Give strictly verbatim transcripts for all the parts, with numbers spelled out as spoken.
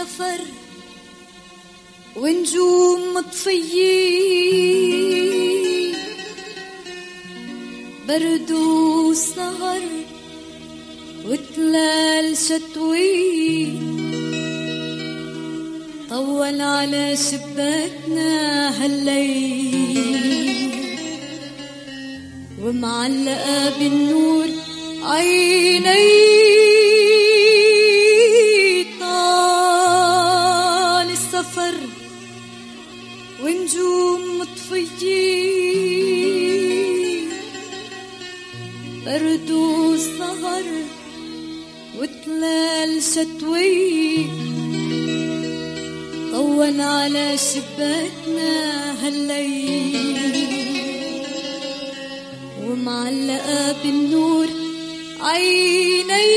السفر ونجوم مطفيين، برد وسهر وتلال شتوي، طول على شباكنا هالليل ومعلقة بالنور عيني. طال السفر ونجوم مطفيين، برد وسهر وتلال شتوي، طول على شباكنا هالليل ومعلقة بالنور عيني.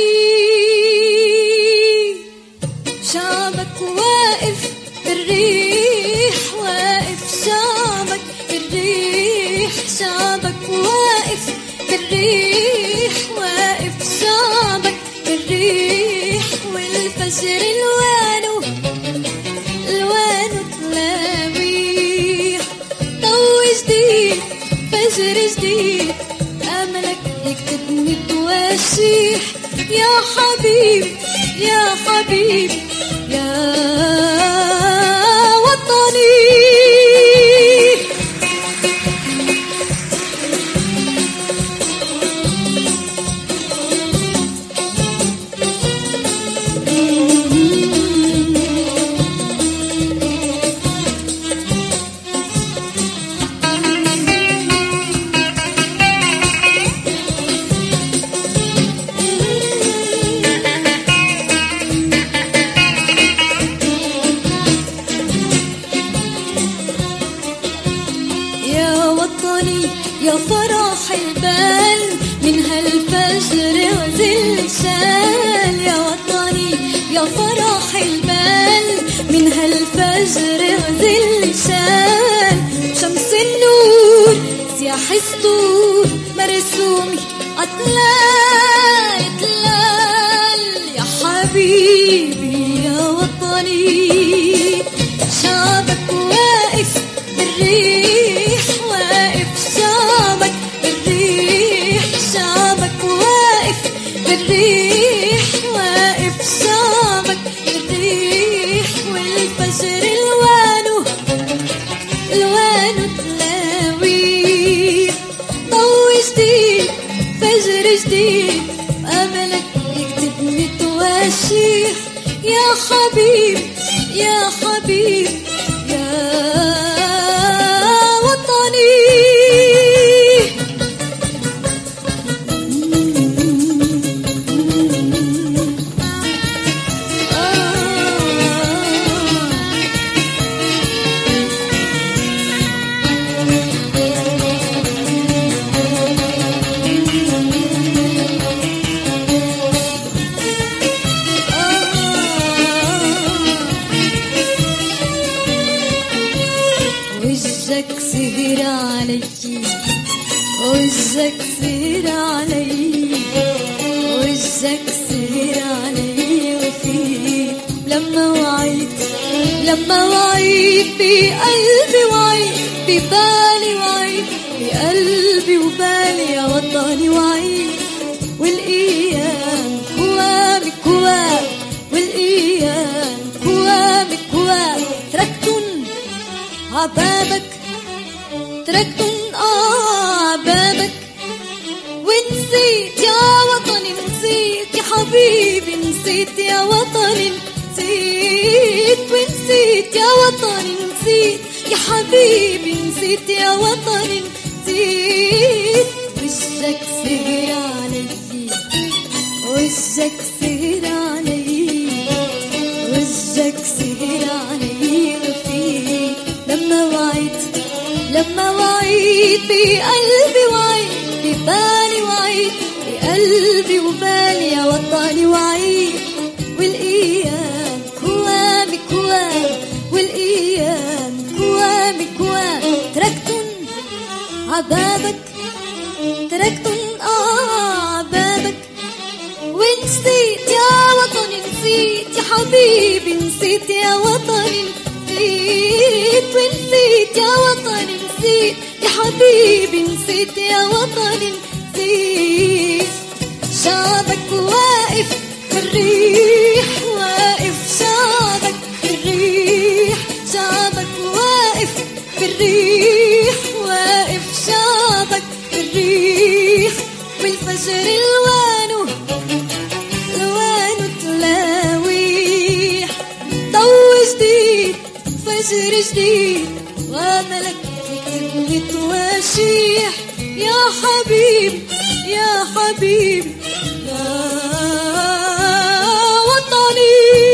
شعبك واقف بالريح، واقف شعبك بالريح، شعبك واقف بالريح، واقف شعبك بالريح، والفجر الوانو الوانو تلاويح، ضو جديد فجر جديد، املك يكتبني تواشيح. يا حبيبي يا حبيبي يا وطني. يا فرح البال من هالفجر وزل شال، يا وطني يا فرح البال من هالفجر وزل شال، شمس النور سياح السطور مرسومي عتلال تلال. يا حبيبي يا وطني، شعبك واقف بالريح، واقف شعبك بالريح، شعبك واقف بالريح، واقف شعبك بالريح، والفجر الوانو الوانو تلاويح، ضو جديد فجر جديد، املك يكتبني تواشيح. يا حبيبي يا حبيبي يا وطني. وجهك سهر علي، وجهك سهر علي، وجهك سهر علي، وفيك لما وعيت لما وعيت بقلبي وعيت ببالي وعيت بقلبي وبالي يا وطني وعيت. والايام كوامك كوام، والايام كوامك كوام، تركتن عبابك تركتن آه عبابك، ونسيت يا وطني نسيت يا حبيبي نسيت يا وطني نسيت، ونسيت يا وطني نسيت يا حبيبي نسيت يا وطني نسيت. وجهك سهر علي، وجهك سهر علي، وجهك سهر علي، وفيك لما وعيت لما وعيت بقلبي وعيت ببالي وعيت بقلبي وبالي يا وطني وعيت. والايام كوامك كوام، والايام كوامك كوام، تركتن عبابك تركتن آه عبابك، ونسيت يا وطني نسيت يا حبيبي نسيت يا وطني نسيت ونسيت يا وطني نسيت يا حبيبي نسيت يا وطني نسيت شعبك واقف في الريح واقف شعبك في الريح شعبك واقف في الريح واقف شعبك في الريح والفجر الوانه الوانه تلاويح ضو جديد فجر جديد واملك يكتبني تواشيح يا حبيبي يا حبيبي يا وطني.